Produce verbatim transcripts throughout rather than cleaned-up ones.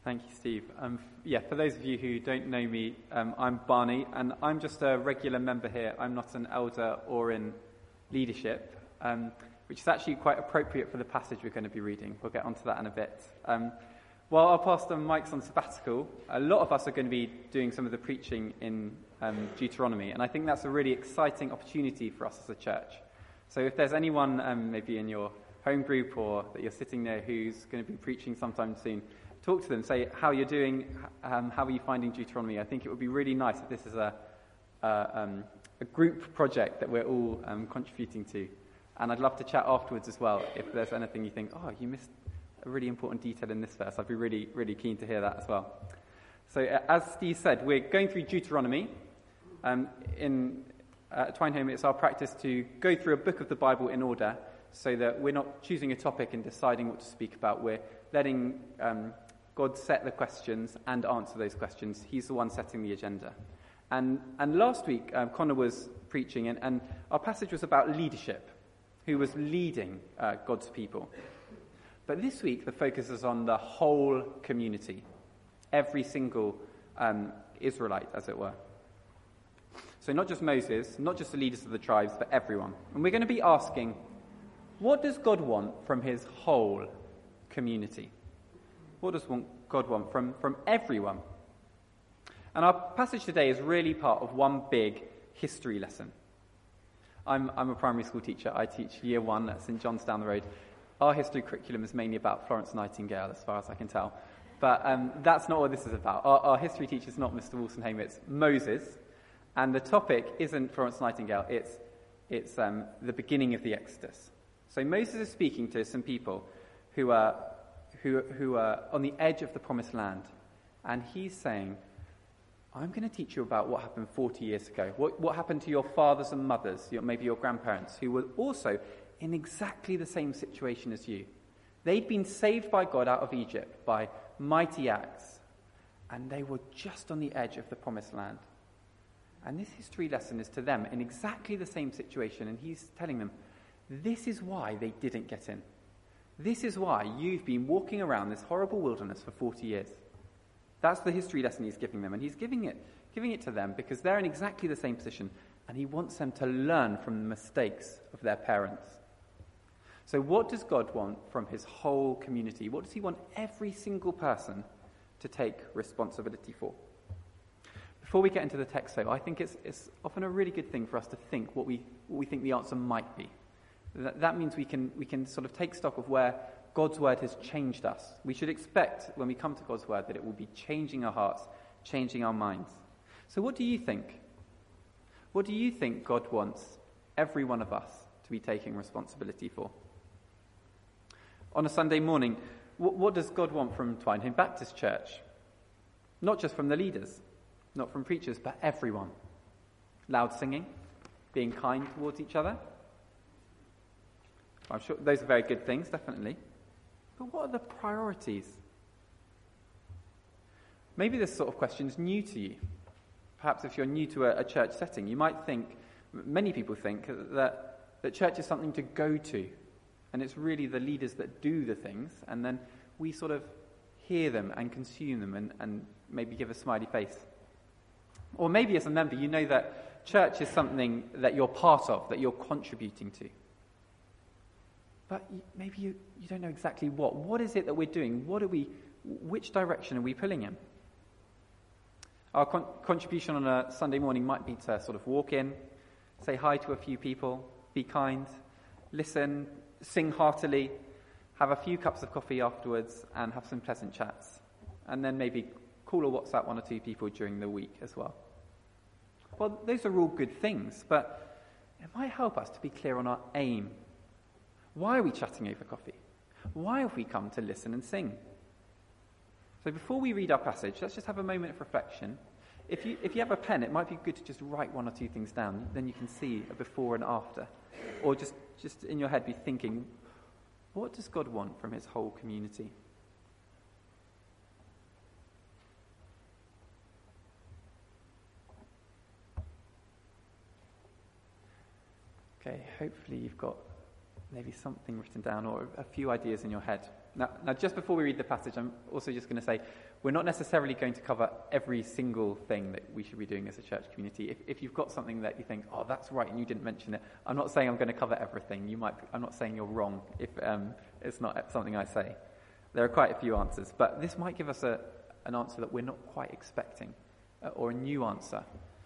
Thank you, Steve. Um, f- yeah, for those of you who don't know me, um, I'm Barney, and I'm just a regular member here. I'm not an elder or in leadership, um, which is actually quite appropriate for the passage we're going to be reading. We'll get onto that in a bit. Um, while our pastor Mike's on sabbatical, a lot of us are going to be doing some of the preaching in um, Deuteronomy, and I think that's a really exciting opportunity for us as a church. So if there's anyone um, maybe in your home group or that you're sitting there who's going to be preaching sometime soon, talk to them, say how you're doing, um, how are you finding Deuteronomy. I think it would be really nice if this is a, a, um, a group project that we're all um, contributing to. And I'd love to chat afterwards as well if there's anything you think, oh, you missed a really important detail in this verse. I'd be really, really keen to hear that as well. So uh, as Steve said, we're going through Deuteronomy. Um, in uh, at Twinehome, it's our practice to go through a book of the Bible in order so that we're not choosing a topic and deciding what to speak about. We're letting um, God set the questions and answer those questions. He's the one setting the agenda. And and last week, um, Connor was preaching, and, and our passage was about leadership, who was leading uh, God's people. But this week, the focus is on the whole community, every single um, Israelite, as it were. So not just Moses, not just the leaders of the tribes, but everyone. And we're going to be asking, what does God want from his whole community? What does God want from, from everyone? And our passage today is really part of one big history lesson. I'm, I'm a primary school teacher. I teach year one at St John's down the road. Our history curriculum is mainly about Florence Nightingale, as far as I can tell. But um, that's not what this is about. Our, our history teacher is not Mister Walsenheimer, it's Moses. And the topic isn't Florence Nightingale, it's, it's um, the beginning of the Exodus. So Moses is speaking to some people who are Who, who are on the edge of the promised land. And he's saying, I'm going to teach you about what happened forty years ago. What, what happened to your fathers and mothers, your, maybe your grandparents, who were also in exactly the same situation as you. They'd been saved by God out of Egypt by mighty acts. And they were just on the edge of the promised land. And this history lesson is to them in exactly the same situation. And he's telling them, this is why they didn't get in. This is why you've been walking around this horrible wilderness for forty years. That's the history lesson he's giving them. And he's giving it, giving it to them because they're in exactly the same position. And he wants them to learn from the mistakes of their parents. So what does God want from his whole community? What does he want every single person to take responsibility for? Before we get into the text, though, I think it's, it's often a really good thing for us to think what we, what we think the answer might be. That, that means we can we can sort of take stock of where God's word has changed us. We should expect when we come to God's word that it will be changing our hearts, changing our minds. So what do you think? What do you think God wants every one of us to be taking responsibility for? On a Sunday morning, what, what does God want from Twinehome Baptist Church? Not just from the leaders, not from preachers, but everyone. Loud singing, being kind towards each other. I'm sure those are very good things, definitely. But what are the priorities? Maybe this sort of question is new to you. Perhaps if you're new to a, a church setting, you might think, many people think, that, that church is something to go to. And it's really the leaders that do the things, and then we sort of hear them and consume them and, and maybe give a smiley face. Or maybe as a member, you know that church is something that you're part of, that you're contributing to. But maybe you, you don't know exactly what. What is it that we're doing? What are we? Which direction are we pulling in? Our con- contribution on a Sunday morning might be to sort of walk in, say hi to a few people, be kind, listen, sing heartily, have a few cups of coffee afterwards, and have some pleasant chats. And then maybe call or WhatsApp one or two people during the week as well. Well, those are all good things, but it might help us to be clear on our aim. Why are we chatting over coffee? Why have we come to listen and sing? So before we read our passage, let's just have a moment of reflection. If you if you have a pen, it might be good to just write one or two things down. Then you can see a before and after. Or just, just in your head be thinking, what does God want from his whole community? Okay, hopefully you've got maybe something written down or a few ideas in your head. Now, now, just before we read the passage, I'm also just going to say we're not necessarily going to cover every single thing that we should be doing as a church community. If, if you've got something that you think, oh, that's right, and you didn't mention it, I'm not saying I'm going to cover everything. You might. I'm not saying you're wrong if um, it's not something I say. There are quite a few answers, but this might give us a, an answer that we're not quite expecting, uh, or a new answer.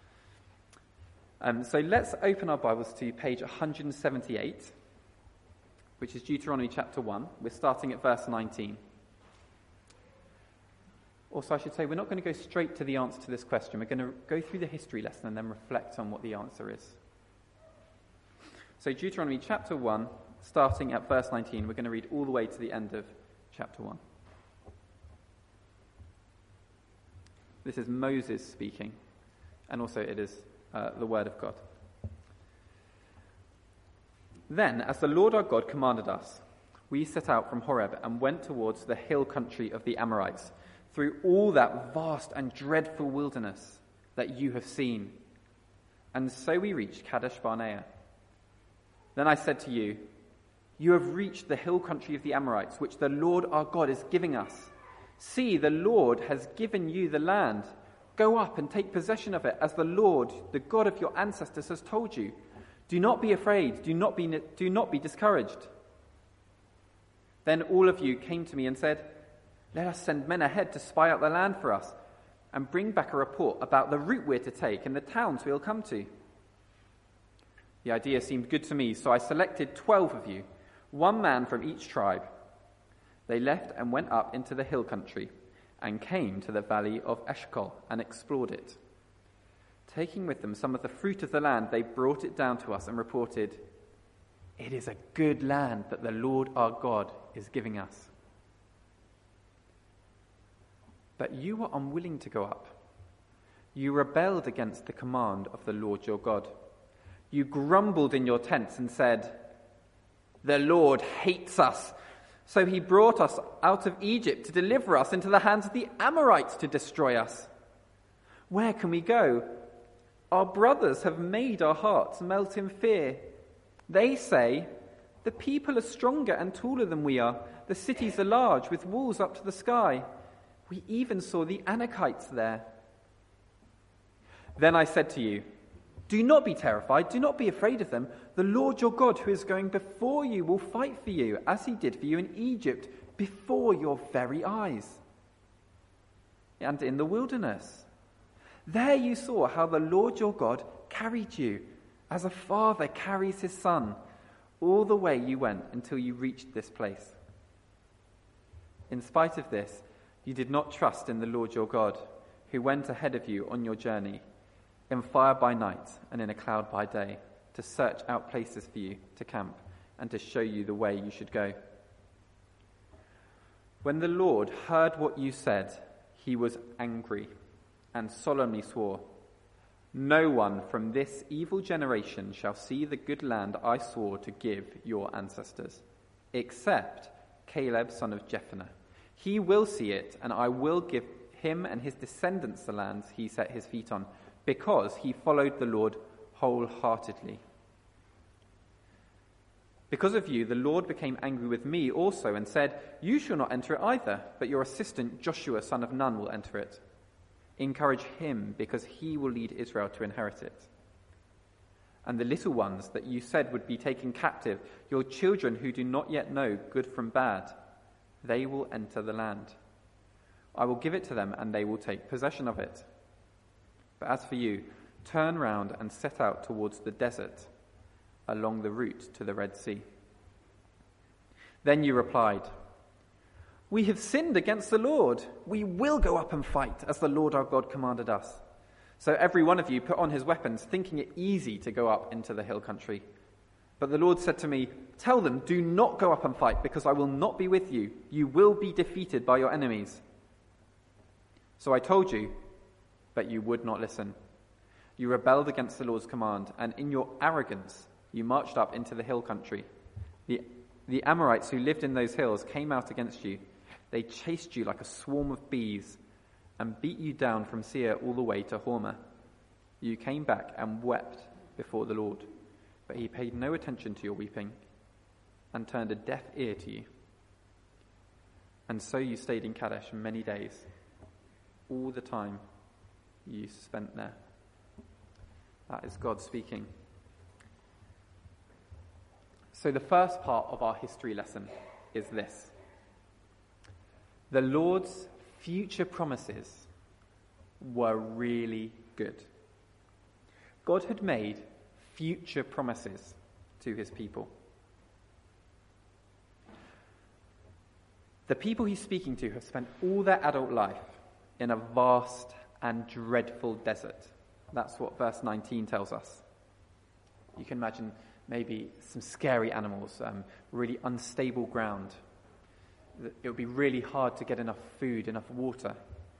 Um, so let's open our Bibles to page one seventy-eight. Which is Deuteronomy chapter one. We're starting at verse nineteen. Also, I should say, we're not going to go straight to the answer to this question. We're going to go through the history lesson and then reflect on what the answer is. So Deuteronomy chapter one, starting at verse nineteen, we're going to read all the way to the end of chapter one. This is Moses speaking, and also it is uh, the word of God. Then, as the Lord our God commanded us, we set out from Horeb and went towards the hill country of the Amorites, through all that vast and dreadful wilderness that you have seen. And so we reached Kadesh Barnea. Then I said to you, you have reached the hill country of the Amorites, which the Lord our God is giving us. See, the Lord has given you the land. Go up and take possession of it, as the Lord, the God of your ancestors, has told you. Do not be afraid, do not be, do not be discouraged. Then all of you came to me and said, let us send men ahead to spy out the land for us and bring back a report about the route we're to take and the towns we'll come to. The idea seemed good to me, so I selected twelve of you, one man from each tribe. They left and went up into the hill country and came to the valley of Eshcol and explored it. Taking with them some of the fruit of the land, they brought it down to us and reported, it is a good land that the Lord our God is giving us. But you were unwilling to go up. You rebelled against the command of the Lord your God. You grumbled in your tents and said, the Lord hates us, so he brought us out of Egypt to deliver us into the hands of the Amorites to destroy us. Where can we go? Our brothers have made our hearts melt in fear. They say, the people are stronger and taller than we are. The cities are large, with walls up to the sky. We even saw the Anakites there. Then I said to you, do not be terrified, do not be afraid of them. The Lord your God, who is going before you, will fight for you, as he did for you in Egypt, before your very eyes. And in the wilderness, there you saw how the Lord your God carried you, as a father carries his son, all the way you went until you reached this place. In spite of this, you did not trust in the Lord your God, who went ahead of you on your journey, in fire by night and in a cloud by day, to search out places for you to camp and to show you the way you should go. When the Lord heard what you said, he was angry and solemnly swore, no one from this evil generation shall see the good land I swore to give your ancestors, except Caleb son of Jephunneh. He will see it, and I will give him and his descendants the lands he set his feet on, because he followed the Lord wholeheartedly. Because of you, the Lord became angry with me also and said, you shall not enter it either, but your assistant Joshua son of Nun will enter it. Encourage him, because he will lead Israel to inherit it. And the little ones that you said would be taken captive, your children who do not yet know good from bad, they will enter the land. I will give it to them, and they will take possession of it. But as for you, turn round and set out towards the desert, along the route to the Red Sea. Then you replied, we have sinned against the Lord. We will go up and fight, as the Lord our God commanded us. So every one of you put on his weapons, thinking it easy to go up into the hill country. But the Lord said to me, tell them, do not go up and fight, because I will not be with you. You will be defeated by your enemies. So I told you, but you would not listen. You rebelled against the Lord's command, and in your arrogance you marched up into the hill country. The, the Amorites who lived in those hills came out against you. They chased you like a swarm of bees and beat you down from Seir all the way to Hormah. You came back and wept before the Lord, but he paid no attention to your weeping and turned a deaf ear to you. And so you stayed in Kadesh many days, all the time you spent there. That is God speaking. So the first part of our history lesson is this. The Lord's future promises were really good. God had made future promises to his people. The people he's speaking to have spent all their adult life in a vast and dreadful desert. That's what verse nineteen tells us. You can imagine maybe some scary animals, um, really unstable ground. It would be really hard to get enough food, enough water.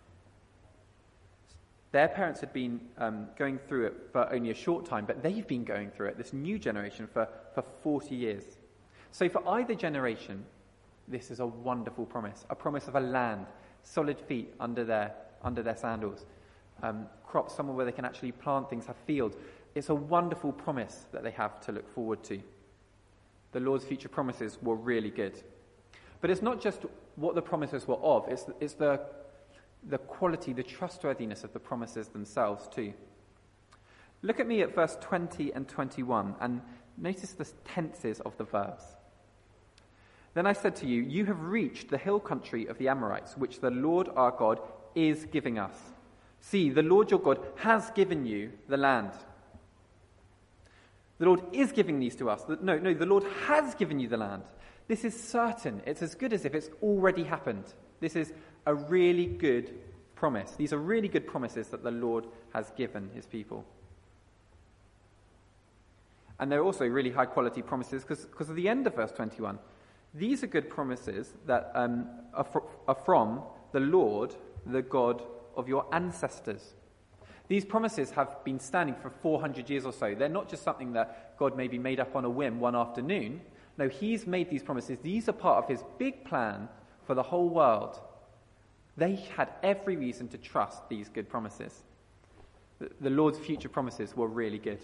Their parents had been um, going through it for only a short time, but they've been going through it, this new generation, for, for forty years. So for either generation, this is a wonderful promise, a promise of a land, solid feet under their, under their sandals, um, crops somewhere where they can actually plant things, have fields. It's a wonderful promise that they have to look forward to. The Lord's future promises were really good. But it's not just what the promises were of, it's, it's the, the quality, the trustworthiness of the promises themselves too. Look at me at verse twenty and twenty-one and notice the tenses of the verbs. Then I said to you, you have reached the hill country of the Amorites, which the Lord our God is giving us. See, the Lord your God has given you the land. The Lord is giving these to us. No, no, the Lord has given you the land. This is certain. It's as good as if it's already happened. This is a really good promise. These are really good promises that the Lord has given his people. And they're also really high quality promises because because of the end of verse twenty-one. These are good promises that um, are, fr- are from the Lord, the God of your ancestors. These promises have been standing for four hundred years or so. They're not just something that God maybe made up on a whim one afternoon. No, he's made these promises. These are part of his big plan for the whole world. They had every reason to trust these good promises. The, the Lord's future promises were really good.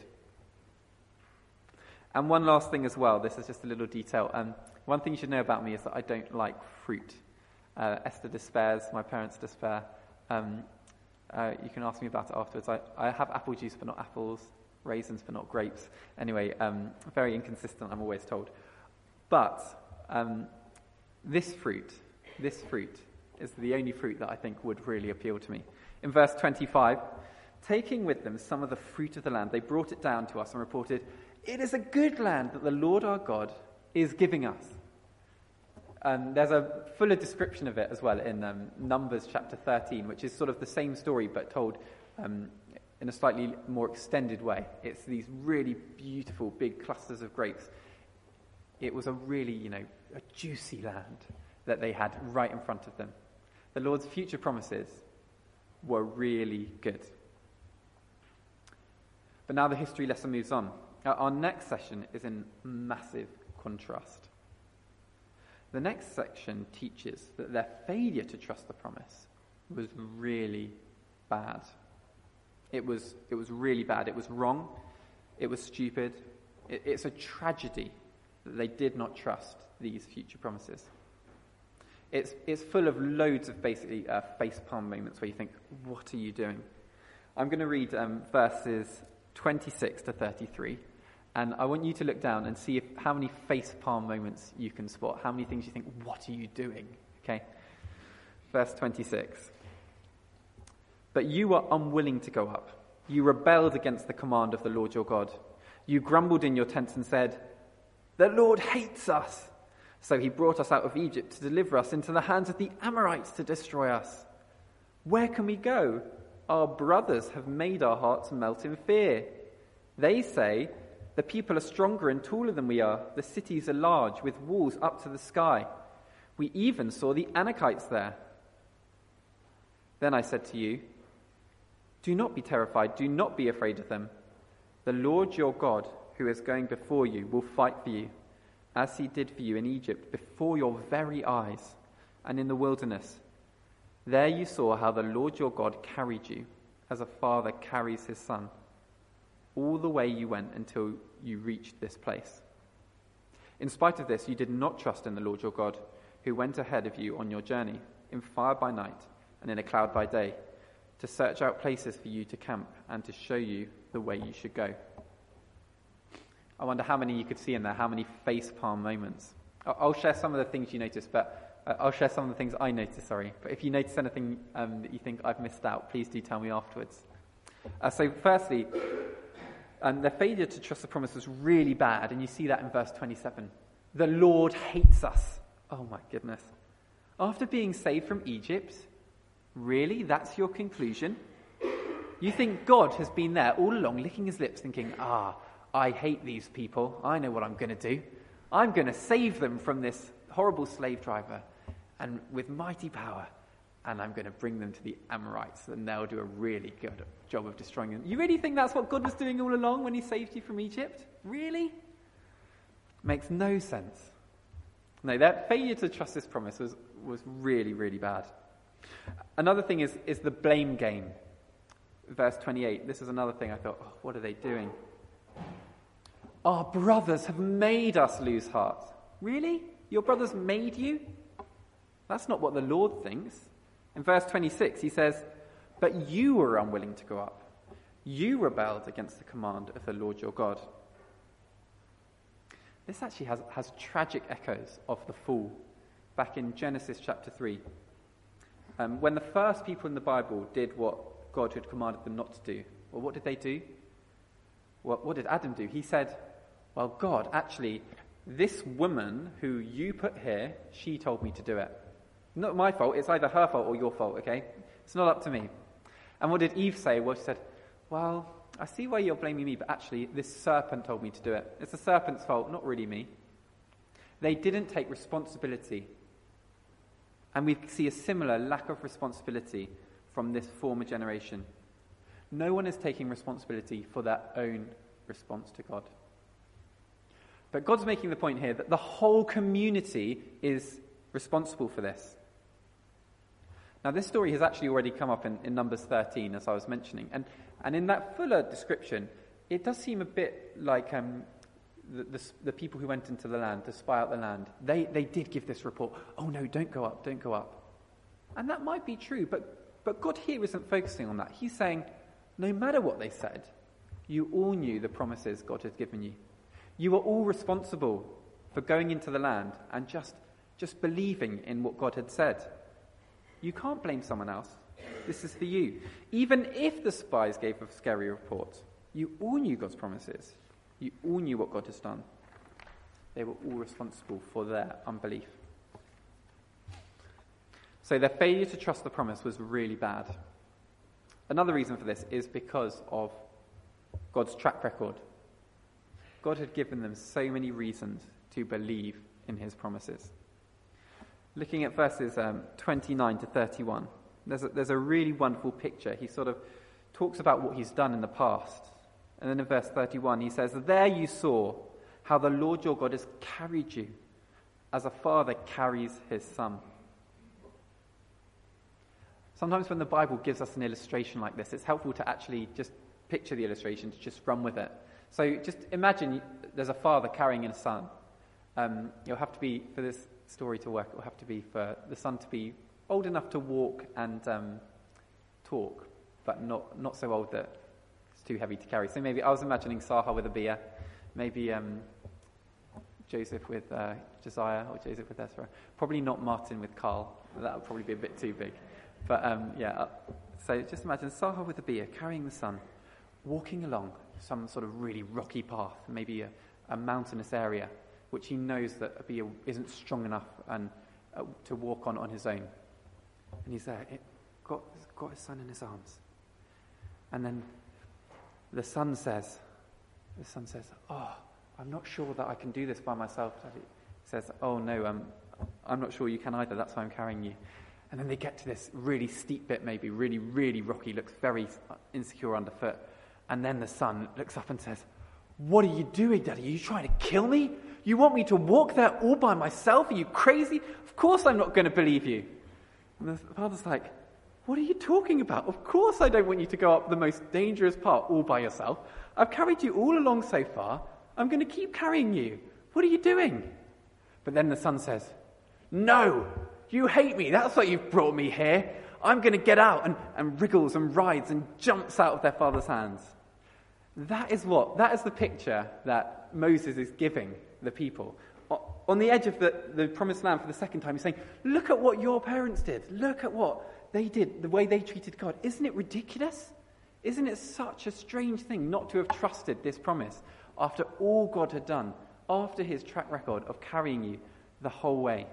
And one last thing as well, this is just a little detail. Um, one thing you should know about me is that I don't like fruit. Uh, Esther despairs, my parents despair. Um, uh, you can ask me about it afterwards. I, I have apple juice but not apples, raisins but not grapes. Anyway, um, very inconsistent, I'm always told. But um, this fruit, this fruit is the only fruit that I think would really appeal to me. In verse twenty-five, taking with them some of the fruit of the land, they brought it down to us and reported, it is a good land that the Lord our God is giving us. Um, there's a fuller description of it as well in um, Numbers chapter thirteen, which is sort of the same story but told um, in a slightly more extended way. It's these really beautiful big clusters of grapes. It was a really, you know, a juicy land that they had right in front of them. The Lord's future promises were really good. But now the history lesson moves on. Our next session is in massive contrast. The next section teaches that their failure to trust the promise was really bad. It was, it was really bad. It was wrong. It was stupid. It, it's a tragedy that they did not trust these future promises. It's, it's full of loads of basically uh, facepalm moments where you think, what are you doing? I'm going to read um, verses twenty-six to thirty-three. And I want you to look down and see if, how many facepalm moments you can spot. How many things you think, what are you doing? Okay. Verse twenty-six. But you were unwilling to go up. You rebelled against the command of the Lord your God. You grumbled in your tents and said, the Lord hates us. So he brought us out of Egypt to deliver us into the hands of the Amorites to destroy us. Where can we go? Our brothers have made our hearts melt in fear. They say, the people are stronger and taller than we are. The cities are large, with walls up to the sky. We even saw the Anakites there. Then I said to you, do not be terrified, do not be afraid of them. The Lord your God, who is going before you, will fight for you, as he did for you in Egypt, before your very eyes, and in the wilderness. There you saw how the Lord your God carried you, as a father carries his son, all the way you went until you reached this place. In spite of this, you did not trust in the Lord your God, who went ahead of you on your journey, in fire by night and in a cloud by day, to search out places for you to camp and to show you the way you should go. I wonder how many you could see in there, how many facepalm moments. I'll share some of the things you noticed, but uh, I'll share some of the things I noticed, sorry. But if you notice anything um, that you think I've missed out, please do tell me afterwards. Uh, so firstly, um, their failure to trust the promise was really bad, and you see that in verse twenty-seven. The Lord hates us. Oh my goodness. After being saved from Egypt, really? That's your conclusion? You think God has been there all along, licking his lips, thinking, ah, I hate these people. I know what I'm going to do. I'm going to save them from this horrible slave driver, and with mighty power, and I'm going to bring them to the Amorites, and they'll do a really good job of destroying them. You really think that's what God was doing all along when he saved you from Egypt? Really? Makes no sense. No, their failure to trust this promise was, was really, really bad. Another thing is, is the blame game. Verse twenty-eight, this is another thing I thought, oh, what are they doing? Our brothers have made us lose heart. Really? Your brothers made you? That's not what the Lord thinks. In verse twenty-six, he says, but you were unwilling to go up. You rebelled against the command of the Lord your God. This actually has, has tragic echoes of the fall back in Genesis chapter three. Um, when the first people in the Bible did what God had commanded them not to do, well, what did they do? Well, what did Adam do? He said, well, God, actually, this woman who you put here, she told me to do it. Not my fault. It's either her fault or your fault, okay? It's not up to me. And what did Eve say? Well, she said, well, I see why you're blaming me, but actually this serpent told me to do it. It's the serpent's fault, not really me. They didn't take responsibility. And we see a similar lack of responsibility from this former generation. No one is taking responsibility for their own response to God. But God's making the point here that the whole community is responsible for this. Now, this story has actually already come up in, in Numbers thirteen, as I was mentioning. And, and in that fuller description, it does seem a bit like um, the, the, the people who went into the land to spy out the land. They, they did give this report, oh no, don't go up, don't go up. And that might be true, but, but God here isn't focusing on that. He's saying, no matter what they said, you all knew the promises God had given you. You were all responsible for going into the land and just, just believing in what God had said. You can't blame someone else. This is for you. Even if the spies gave a scary report, you all knew God's promises. You all knew what God has done. They were all responsible for their unbelief. So their failure to trust the promise was really bad. Another reason for this is because of God's track record. God had given them so many reasons to believe in his promises. Looking at verses um, twenty-nine to thirty-one, there's a, there's a really wonderful picture. He sort of talks about what he's done in the past. And then in verse thirty-one, he says, there you saw how the Lord your God has carried you as a father carries his son. Sometimes when the Bible gives us an illustration like this, it's helpful to actually just picture the illustration, to just run with it. So just imagine there's a father carrying a son. Um, you'll have to be, for this story to work, it will have to be for the son to be old enough to walk and um, talk, but not, not so old that it's too heavy to carry. So maybe I was imagining Saha with a beer, maybe um, Joseph with uh, Josiah, or Joseph with Ezra. Probably not Martin with Carl. That would probably be a bit too big. But um, yeah, uh, so just imagine Saha with a beer, carrying the son, walking along some sort of really rocky path, maybe a, a mountainous area, which he knows that Abia isn't strong enough and uh, to walk on on his own. And he's there, it, got, got his son in his arms. And then the son says, the son says, oh, I'm not sure that I can do this by myself, Daddy. He says, oh no, um, I'm not sure you can either, that's why I'm carrying you. And then they get to this really steep bit, maybe, really, really rocky, looks very insecure underfoot. And then the son looks up and says, what are you doing, Daddy? Are you trying to kill me? You want me to walk there all by myself? Are you crazy? Of course I'm not going to believe you. And the father's like, what are you talking about? Of course I don't want you to go up the most dangerous part all by yourself. I've carried you all along so far. I'm going to keep carrying you. What are you doing? But then the son says, No, you hate me. That's why you've brought me here. I'm going to get out, and, and wriggles and writhes and jumps out of their father's hands. That is what, that is the picture that Moses is giving the people. On the edge of the, the promised land for the second time, he's saying, look at what your parents did. Look at what they did, the way they treated God. Isn't it ridiculous? Isn't it such a strange thing not to have trusted this promise after all God had done, after his track record of carrying you the whole way?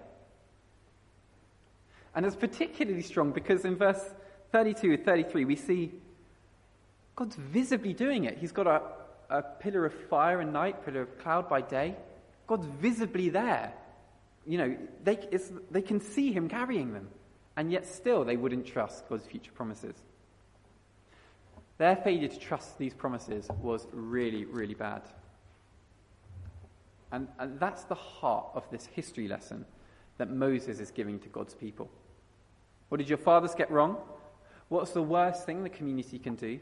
And it's particularly strong because in verse thirty-two and thirty-three, we see God's visibly doing it. He's got a, a pillar of fire at night, pillar of cloud by day. God's visibly there. You know, they, it's, they can see him carrying them. And yet still they wouldn't trust God's future promises. Their failure to trust these promises was really, really bad. And, and that's the heart of this history lesson that Moses is giving to God's people. What did your fathers get wrong? What's the worst thing the community can do?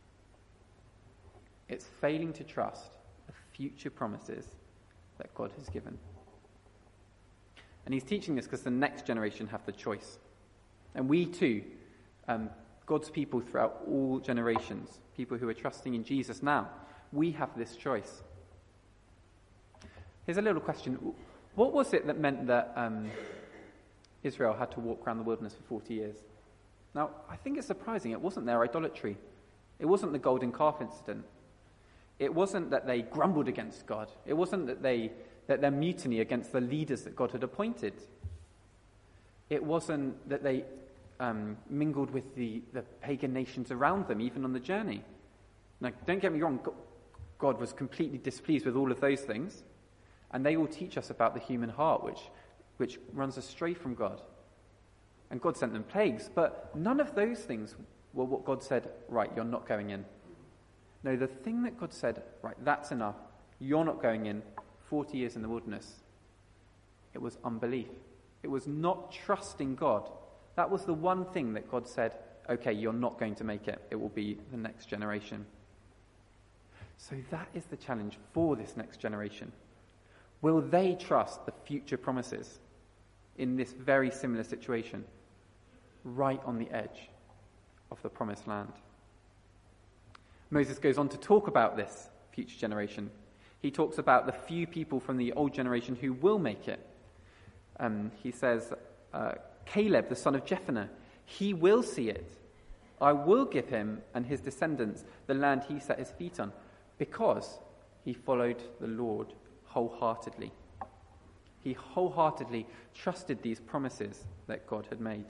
It's failing to trust the future promises that God has given. And he's teaching this because the next generation have the choice. And we too, um, God's people throughout all generations, people who are trusting in Jesus now, we have this choice. Here's a little question. What was it that meant that um, Israel had to walk around the wilderness for forty years? Now, I think it's surprising. It wasn't their idolatry. It wasn't the golden calf incident. It wasn't that they grumbled against God. It wasn't that they that their mutiny against the leaders that God had appointed. It wasn't that they um, mingled with the, the pagan nations around them, even on the journey. Now, don't get me wrong, God was completely displeased with all of those things, and they all teach us about the human heart, which, which runs astray from God. And God sent them plagues, but none of those things were what God said, right, you're not going in. No, the thing that God said, right, that's enough, you're not going in, forty years in the wilderness, it was unbelief. It was not trusting God. That was the one thing that God said, okay, you're not going to make it. It will be the next generation. So that is the challenge for this next generation. Will they trust the future promises in this very similar situation, right on the edge of the promised land? Moses goes on to talk about this future generation. He talks about the few people from the old generation who will make it. Um, he says, uh, Caleb, the son of Jephunneh, he will see it. I will give him and his descendants the land he set his feet on, because he followed the Lord wholeheartedly. He wholeheartedly trusted these promises that God had made.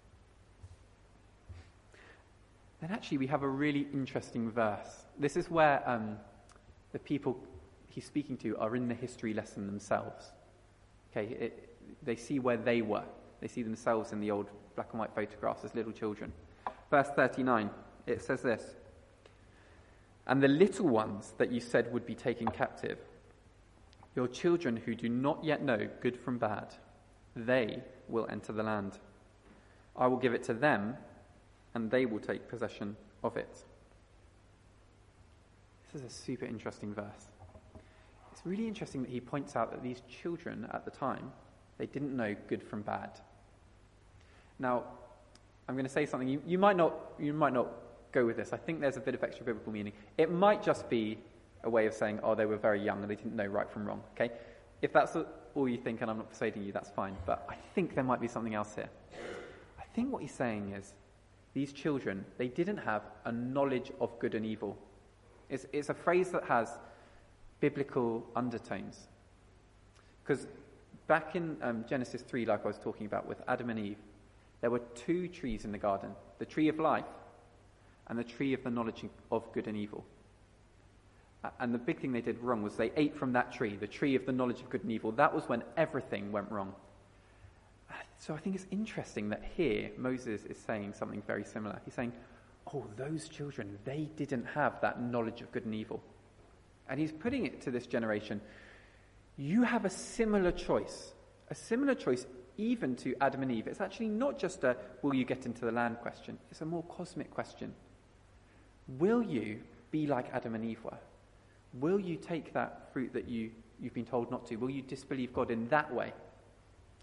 Then actually we have a really interesting verse. This is where um, the people he's speaking to are in the history lesson themselves. Okay, it, they see where they were. They see themselves in the old black and white photographs as little children. Verse thirty-nine, it says this: "And the little ones that you said would be taken captive, your children who do not yet know good from bad, they will enter the land. I will give it to them, and they will take possession of it." This is a super interesting verse. It's really interesting that he points out that these children at the time, they didn't know good from bad. Now, I'm going to say something. You, you might not you might not go with this. I think there's a bit of extra biblical meaning. It might just be a way of saying, oh, they were very young and they didn't know right from wrong. Okay? If that's all you think and I'm not persuading you, that's fine. But I think there might be something else here. I think what he's saying is, these children, they didn't have a knowledge of good and evil. It's, it's a phrase that has biblical undertones. Because back in um, Genesis three, like I was talking about with Adam and Eve, there were two trees in the garden, the tree of life and the tree of the knowledge of good and evil. And the big thing they did wrong was they ate from that tree, the tree of the knowledge of good and evil. That was when everything went wrong. So I think it's interesting that here Moses is saying something very similar. He's saying, oh, those children, they didn't have that knowledge of good and evil. And he's putting it to this generation. You have a similar choice, a similar choice even to Adam and Eve. It's actually not just a will you get into the land question. It's a more cosmic question. Will you be like Adam and Eve were? Will you take that fruit that you, you've been told not to? Will you disbelieve God in that way?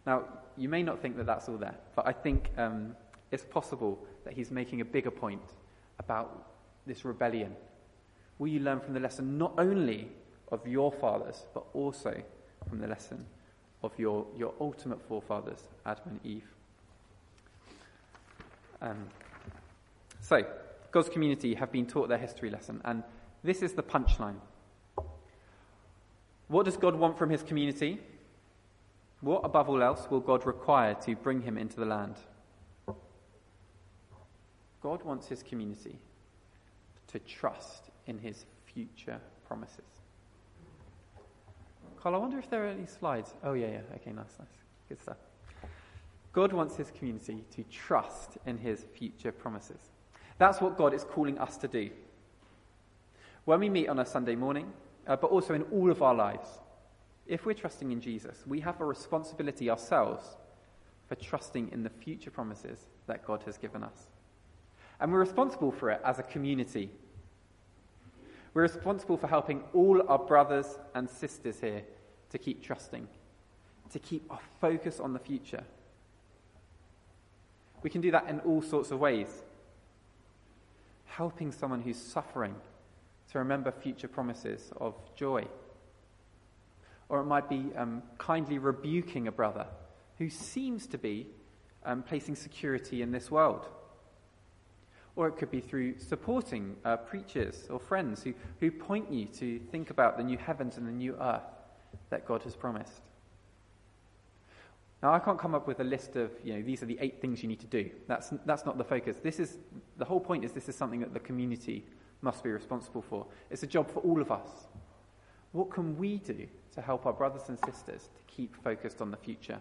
Now, you may not think that that's all there, but I think um, it's possible that he's making a bigger point about this rebellion. Will you learn from the lesson not only of your fathers, but also from the lesson of your, your ultimate forefathers, Adam and Eve? Um, so, God's community have been taught their history lesson, and this is the punchline. What does God want from his community? What, above all else, will God require to bring him into the land? God wants his community to trust in his future promises. Carl, I wonder if there are any slides. Oh, yeah, yeah. Okay, nice, nice. Good stuff. God wants his community to trust in his future promises. That's what God is calling us to do. When we meet on a Sunday morning, uh, but also in all of our lives, if we're trusting in Jesus, we have a responsibility ourselves for trusting in the future promises that God has given us. And we're responsible for it as a community. We're responsible for helping all our brothers and sisters here to keep trusting, to keep our focus on the future. We can do that in all sorts of ways. Helping someone who's suffering to remember future promises of joy. Or it might be um, kindly rebuking a brother who seems to be um, placing security in this world. Or it could be through supporting uh, preachers or friends who, who point you to think about the new heavens and the new earth that God has promised. Now, I can't come up with a list of, you know, these are the eight things you need to do. That's that's not the focus. This is, the whole point is this is something that the community must be responsible for. It's a job for all of us. What can we do to help our brothers and sisters to keep focused on the future?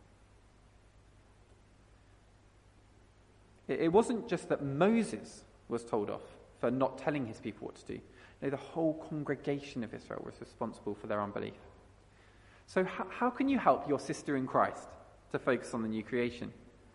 It, it wasn't just that Moses was told off for not telling his people what to do. No, the whole congregation of Israel was responsible for their unbelief. So how, how can you help your sister in Christ to focus on the new creation?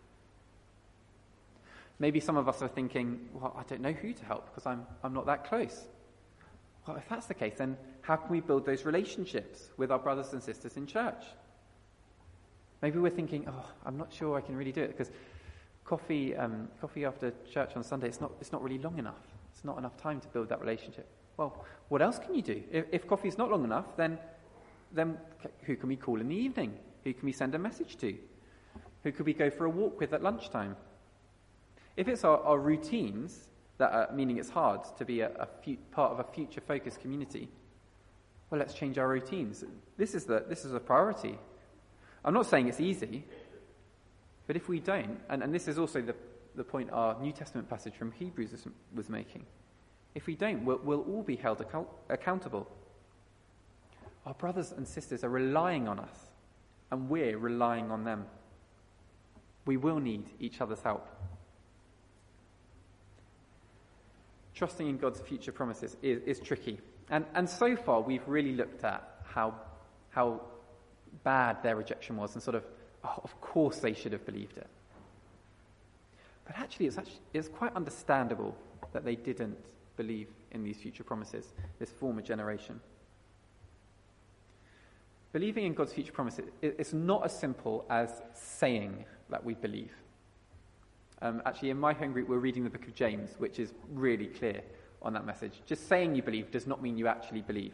Maybe some of us are thinking, well, I don't know who to help because I'm I'm not that close. Well, if that's the case, then how can we build those relationships with our brothers and sisters in church? Maybe we're thinking, oh, I'm not sure I can really do it because coffee um, coffee after church on Sunday, it's not it's not really long enough. It's not enough time to build that relationship. Well, what else can you do? If, if coffee's not long enough, then then who can we call in the evening? Who can we send a message to? Who could we go for a walk with at lunchtime? If it's our, our routines, that are, meaning it's hard to be a, a fu- part of a future-focused community, well, let's change our routines. This is the this is a priority. I'm not saying it's easy, but if we don't, and, and this is also the, the point our New Testament passage from Hebrews was, was making, if we don't, we'll, we'll all be held account- accountable. Our brothers and sisters are relying on us, and we're relying on them. We will need each other's help. Trusting in God's future promises is, is tricky. And, and so far, we've really looked at how, how bad their rejection was and sort of, oh, of course they should have believed it. But actually, it's, actually, it's quite understandable that they didn't believe in these future promises, this former generation. Believing in God's future promises, it's not as simple as saying that we believe. Um, actually, in my home group, we're reading the book of James, which is really clear on that message. Just saying you believe does not mean you actually believe.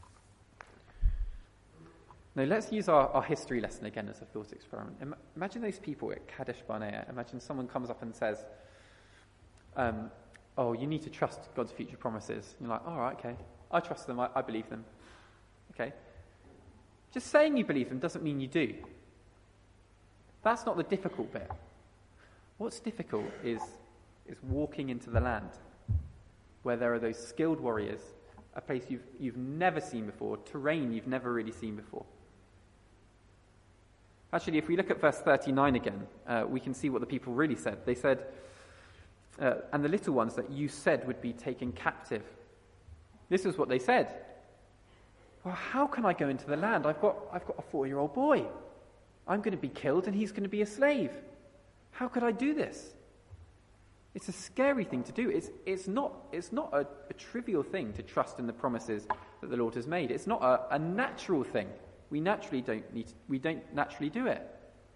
Now, let's use our, our history lesson again as a thought experiment. Im- imagine those people at Kadesh Barnea. Imagine someone comes up and says, um, oh, you need to trust God's future promises. You're like, all right, okay. I trust them. I, I believe them. Okay. Just saying you believe them doesn't mean you do. That's not the difficult bit. What's difficult is, is walking into the land where there are those skilled warriors, a place you've, you've never seen before, terrain you've never really seen before. Actually, if we look at verse thirty-nine again, uh, we can see what the people really said. They said, uh, and the little ones that you said would be taken captive. This is what they said. Well, how can I go into the land? I've got I've got a four-year-old boy. I'm going to be killed and he's going to be a slave. How could I do this? It's a scary thing to do. It's it's not it's not a, a trivial thing to trust in the promises that the Lord has made. It's not a, a natural thing. We naturally don't need to, we don't naturally do it.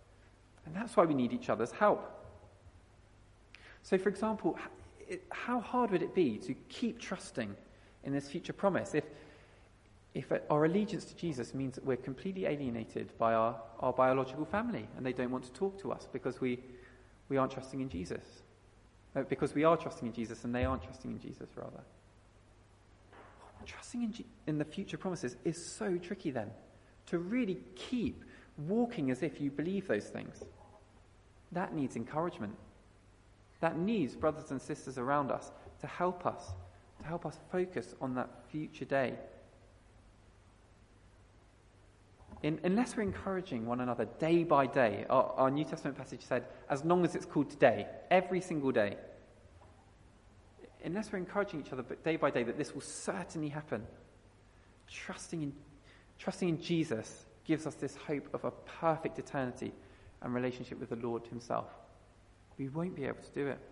And that's why we need each other's help. So, for example, it, how hard would it be to keep trusting in this future promise if, if our allegiance to Jesus means that we're completely alienated by our, our biological family and they don't want to talk to us because we, we aren't trusting in Jesus? Uh, because we are trusting in Jesus and they aren't trusting in Jesus, rather. Trusting in, G- in the future promises is so tricky then. To really keep walking as if you believe those things. That needs encouragement. That needs brothers and sisters around us to help us, to help us focus on that future day. In, unless we're encouraging one another day by day, our, our New Testament passage said, as long as it's called today, every single day. Unless we're encouraging each other but day by day that this will certainly happen, trusting in, trusting in Jesus gives us this hope of a perfect eternity and relationship with the Lord himself. We won't be able to do it.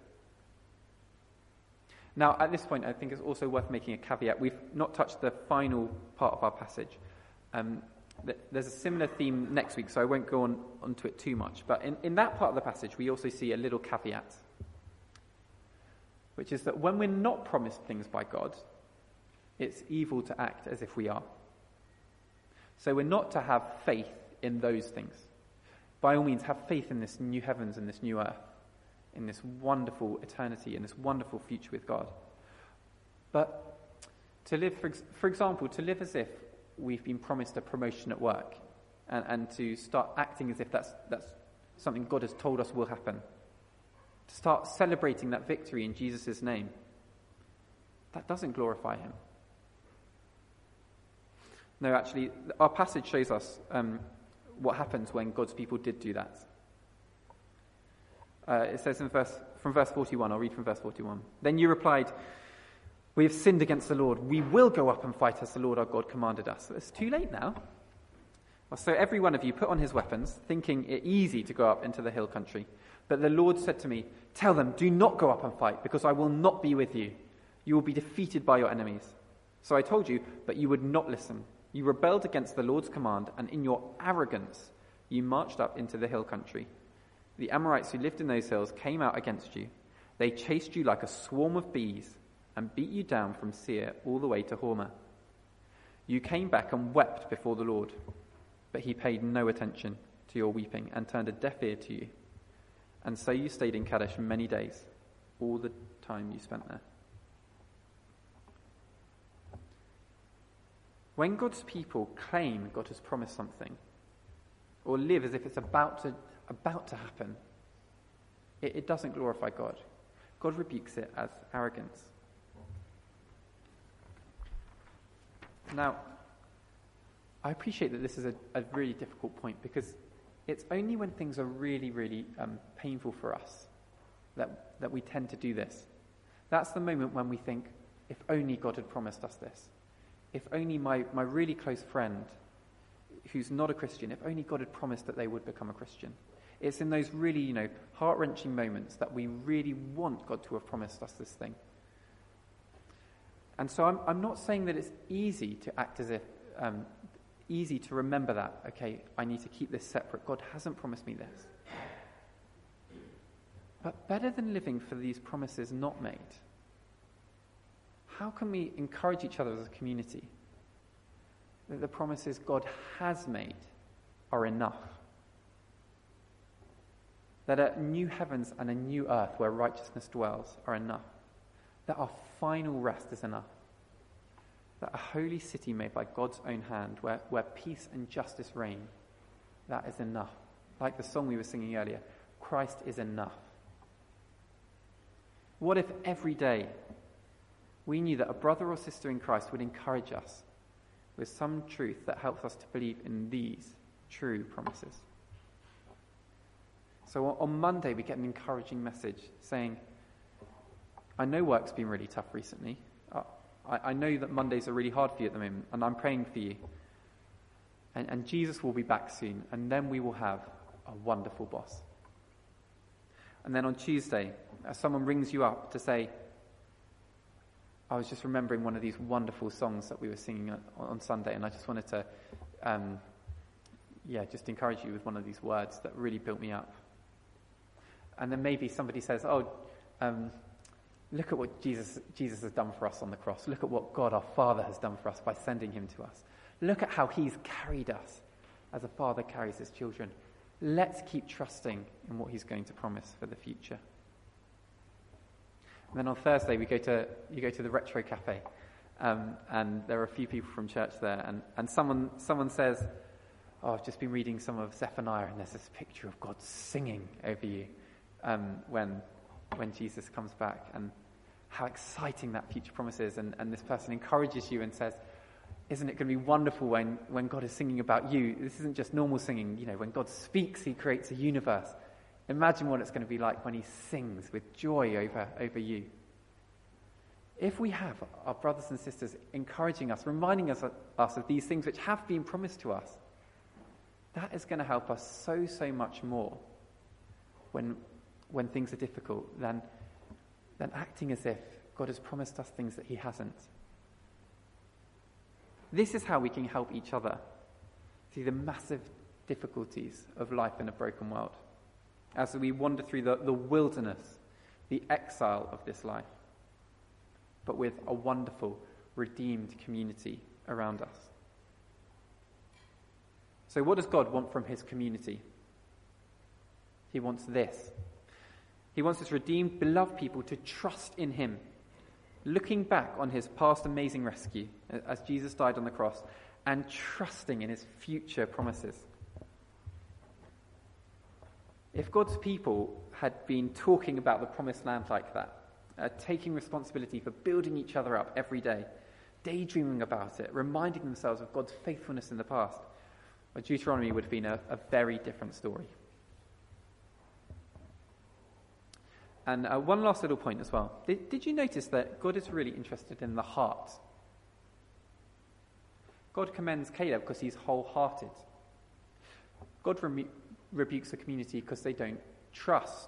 Now, at this point, I think it's also worth making a caveat. We've not touched the final part of our passage. Um, th- there's a similar theme next week, so I won't go on onto it too much. But in, in that part of the passage, we also see a little caveat, which is that when we're not promised things by God, it's evil to act as if we are. So we're not to have faith in those things. By all means, have faith in this new heavens and this new earth, in this wonderful eternity, in this wonderful future with God. But to live, for, for example, to live as if we've been promised a promotion at work and, and to start acting as if that's, that's something God has told us will happen, to start celebrating that victory in Jesus' name, that doesn't glorify him. No, actually, our passage shows us um, what happens when God's people did do that. Uh, it says in verse, from verse forty-one, I'll read from verse forty-one. Then you replied, we have sinned against the Lord. We will go up and fight as the Lord our God commanded us. It's too late now. Well, so every one of you put on his weapons, thinking it easy to go up into the hill country. But the Lord said to me, tell them, do not go up and fight, because I will not be with you. You will be defeated by your enemies. So I told you, but you would not listen. You rebelled against the Lord's command, and in your arrogance you marched up into the hill country. The Amorites who lived in those hills came out against you. They chased you like a swarm of bees and beat you down from Seir all the way to Hormah. You came back and wept before the Lord, but he paid no attention to your weeping and turned a deaf ear to you. And so you stayed in Kadesh many days, all the time you spent there. When God's people claim God has promised something, or live as if it's about to about to happen, it, it doesn't glorify God. God rebukes it as arrogance. Now, I appreciate that this is a, a really difficult point, because it's only when things are really, really um, painful for us that, that we tend to do this. That's the moment when we think, if only God had promised us this. If only my, my really close friend, who's not a Christian, if only God had promised that they would become a Christian. It's in those really, you know, heart-wrenching moments that we really want God to have promised us this thing. And so I'm, I'm not saying that it's easy to act as if, um, easy to remember that, okay, I need to keep this separate. God hasn't promised me this. But better than living for these promises not made, how can we encourage each other as a community that the promises God has made are enough? That a new heavens and a new earth where righteousness dwells are enough. That our final rest is enough. That a holy city made by God's own hand, where, where peace and justice reign, that is enough. Like the song we were singing earlier, Christ is enough. What if every day we knew that a brother or sister in Christ would encourage us with some truth that helps us to believe in these true promises? So on Monday, we get an encouraging message saying, I know work's been really tough recently. I, I know that Mondays are really hard for you at the moment, and I'm praying for you. And, and Jesus will be back soon, and then we will have a wonderful boss. And then on Tuesday, as someone rings you up to say, I was just remembering one of these wonderful songs that we were singing on, on Sunday, and I just wanted to, um, yeah, just encourage you with one of these words that really built me up. and then maybe somebody says, oh, um, look at what Jesus, Jesus has done for us on the cross. Look at what God our Father has done for us by sending him to us. Look at how he's carried us as a father carries his children. Let's keep trusting in what he's going to promise for the future. And then on Thursday, we go to you go to the Retro Cafe, um, and there are a few people from church there, and, and someone someone says, oh, I've just been reading some of Zephaniah, and there's this picture of God singing over you um, when when Jesus comes back, and how exciting that future promise is. And, and this person encourages you and says, isn't it going to be wonderful when, when God is singing about you? This isn't just normal singing. You know, when God speaks, he creates a universe. Imagine what it's going to be like when he sings with joy over, over you. If we have our brothers and sisters encouraging us, reminding us, us of these things which have been promised to us, that is going to help us so, so much more when, when things are difficult than, than acting as if God has promised us things that he hasn't. This is how we can help each other through the massive difficulties of life in a broken world, as we wander through the, the wilderness, the exile of this life, but with a wonderful, redeemed community around us. So what does God want from his community? He wants this. He wants his redeemed, beloved people to trust in him, looking back on his past amazing rescue as Jesus died on the cross, and trusting in his future promises. If God's people had been talking about the promised land like that, uh, taking responsibility for building each other up every day, daydreaming about it, reminding themselves of God's faithfulness in the past, well, Deuteronomy would have been a, a very different story. And uh, one last little point as well. Did, did you notice that God is really interested in the heart? God commends Caleb because he's wholehearted. God remu- rebukes the community because they don't trust.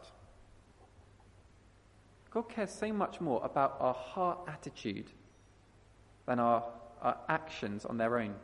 God cares so much more about our heart attitude than our, our actions on their own.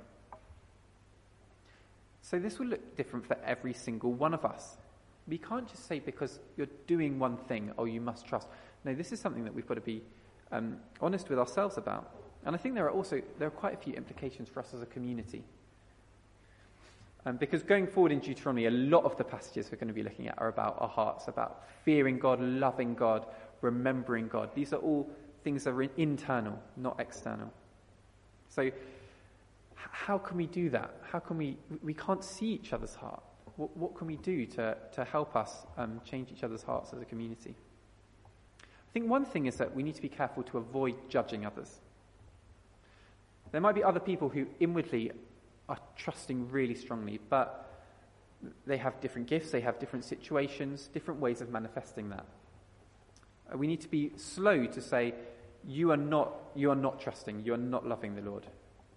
So this will look different for every single one of us. We can't just say because you're doing one thing, oh, you must trust. No, this is something that we've got to be um, honest with ourselves about. And I think there are also there are quite a few implications for us as a community. Um, because going forward in Deuteronomy, a lot of the passages we're going to be looking at are about our hearts, about fearing God, loving God, remembering God. These are all things that are internal, not external. So how can we do that? How can we, we can't see each other's heart. What, what can we do to, to help us um, change each other's hearts as a community? I think one thing is that we need to be careful to avoid judging others. There might be other people who inwardly are trusting really strongly, but they have different gifts, they have different situations, different ways of manifesting that. We need to be slow to say, you are not, you are not trusting, you are not loving the Lord.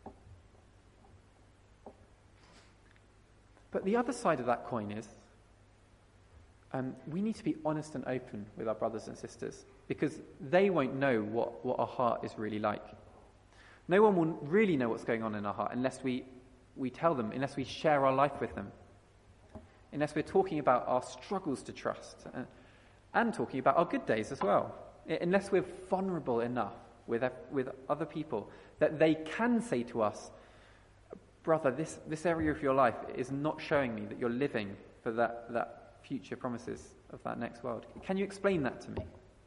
But the other side of that coin is um, we need to be honest and open with our brothers and sisters, because they won't know what, what our heart is really like. No one will really know what's going on in our heart unless we, we tell them, unless we share our life with them, unless we're talking about our struggles to trust and, and talking about our good days as well, unless we're vulnerable enough with, with other people that they can say to us, brother, this, this area of your life is not showing me that you're living for that, that future promises of that next world. Can you explain that to me?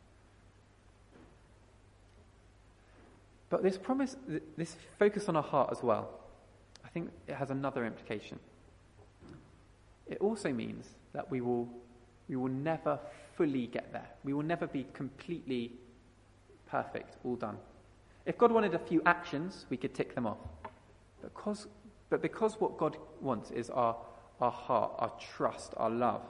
But this promise, this focus on our heart as well, I think it has another implication. It also means that we will, we will never fully get there. We will never be completely perfect, all done. If God wanted a few actions, we could tick them off. Because But because what God wants is our, our heart, our trust, our love.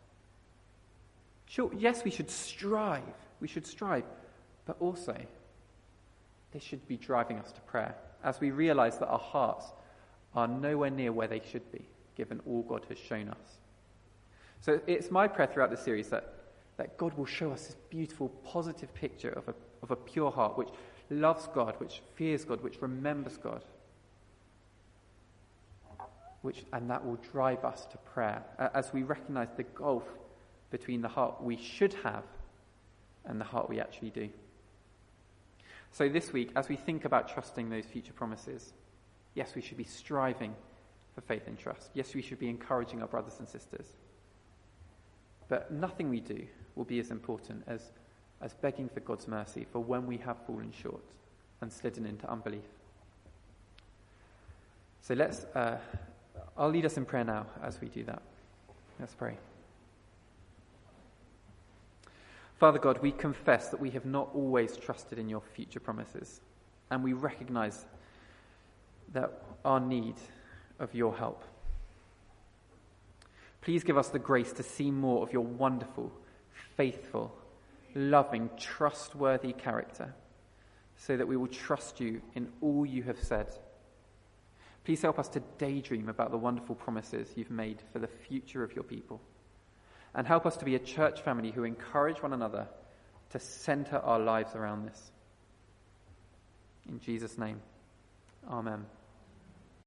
Sure, yes, we should strive. We should strive. But also, this should be driving us to prayer as we realize that our hearts are nowhere near where they should be, given all God has shown us. So it's my prayer throughout the series that, that God will show us this beautiful, positive picture of a, of a pure heart which loves God, which fears God, which remembers God. Which, and that will drive us to prayer as we recognize the gulf between the heart we should have and the heart we actually do. So this week, as we think about trusting those future promises, yes, we should be striving for faith and trust. Yes, we should be encouraging our brothers and sisters. But nothing we do will be as important as, as begging for God's mercy for when we have fallen short and slidden into unbelief. So let's, uh, I'll lead us in prayer now as we do that. Let's pray. Father God, we confess that we have not always trusted in your future promises, and we recognize that our need of your help. Please give us the grace to see more of your wonderful, faithful, loving, trustworthy character, so that we will trust you in all you have said. Please help us to daydream about the wonderful promises you've made for the future of your people. And help us to be a church family who encourage one another to center our lives around this. In Jesus' name, amen.